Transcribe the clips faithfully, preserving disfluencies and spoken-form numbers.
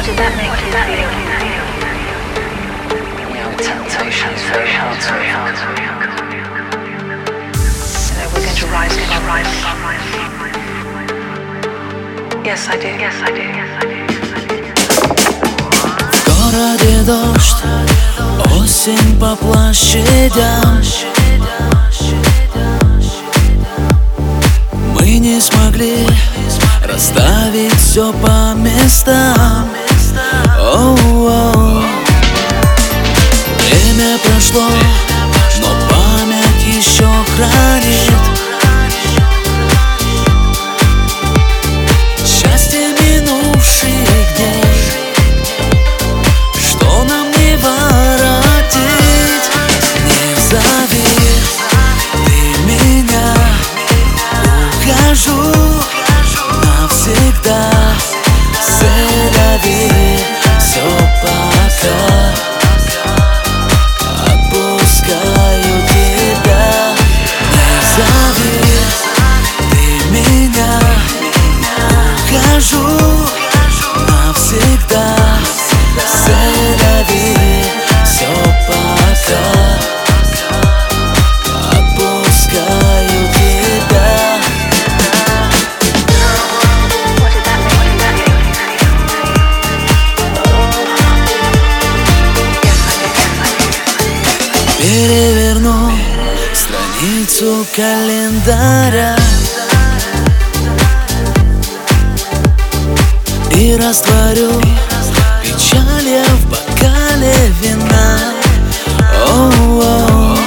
did that make you feel? You know, temptation is very hard to react. You know, we're going to rise again, rise again. Yes, I do, yes, I do, yes, I do. В городе дождь, осень по площадям. Мы не смогли расставить все по местам. Оу-оу. Время прошло, но память еще хранит счастье минувших дней, что нам не воротить. Не зови ты меня, ухожу навсегда. Сэляви, все пока, отпускаю тебя. Не зови ты меня, ухожу навсегда. Сэляви, все пока, отпускаю тебя. Переверну страницу календаря и растворю печаль я в бокале вина. Оу-оу.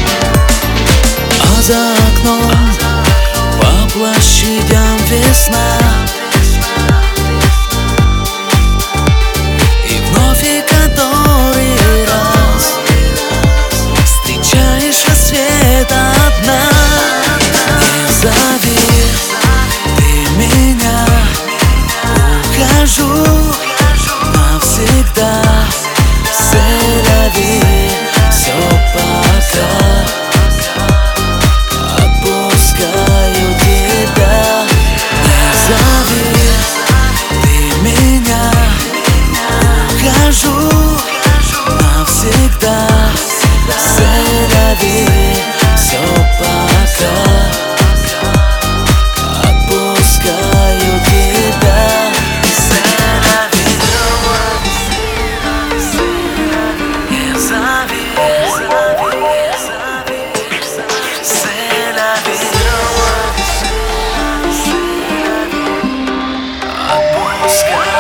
А за окном по площадям весна, и вновь и который раз встречаешь рассвет одна. Не зови ты меня, ухожу навсегда. Сэляви, все пока, отпускаю тебя. Не зови ты меня, ухожу навсегда. Сэляви, все пока, отпускаю тебя. Сэляви, не зови, сэляви, отпускаю.